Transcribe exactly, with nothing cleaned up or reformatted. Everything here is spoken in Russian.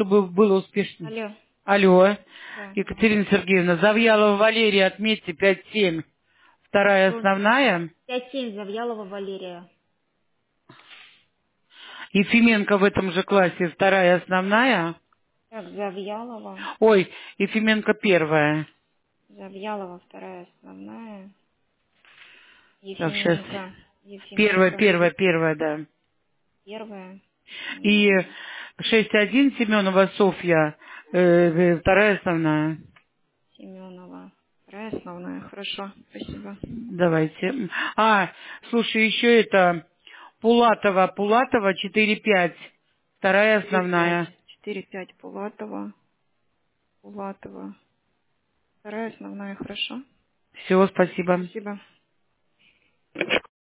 чтобы было успешно. Алло. Алло, Да. Екатерина Сергеевна, Завьялова Валерия, отметьте пять семь. Вторая Что? основная. пять семь Завьялова Валерия. Ефименко в этом же классе, вторая основная. Так, Завьялова. Ой, Ефименко первая. Завьялова вторая основная. Так, сейчас. Ефименко. Первая, Ефименко первая, первая, да. первая. И Ефименко. шесть один Семенова Софья, э, э, вторая основная. Семенова. Вторая основная. Хорошо. Спасибо. Давайте. А, слушай, еще это Пулатова, Пулатова четыре пять. Вторая четыре пять. основная. четыре пять Пулатова. Пулатова. Вторая основная. Хорошо. Все, спасибо. Спасибо.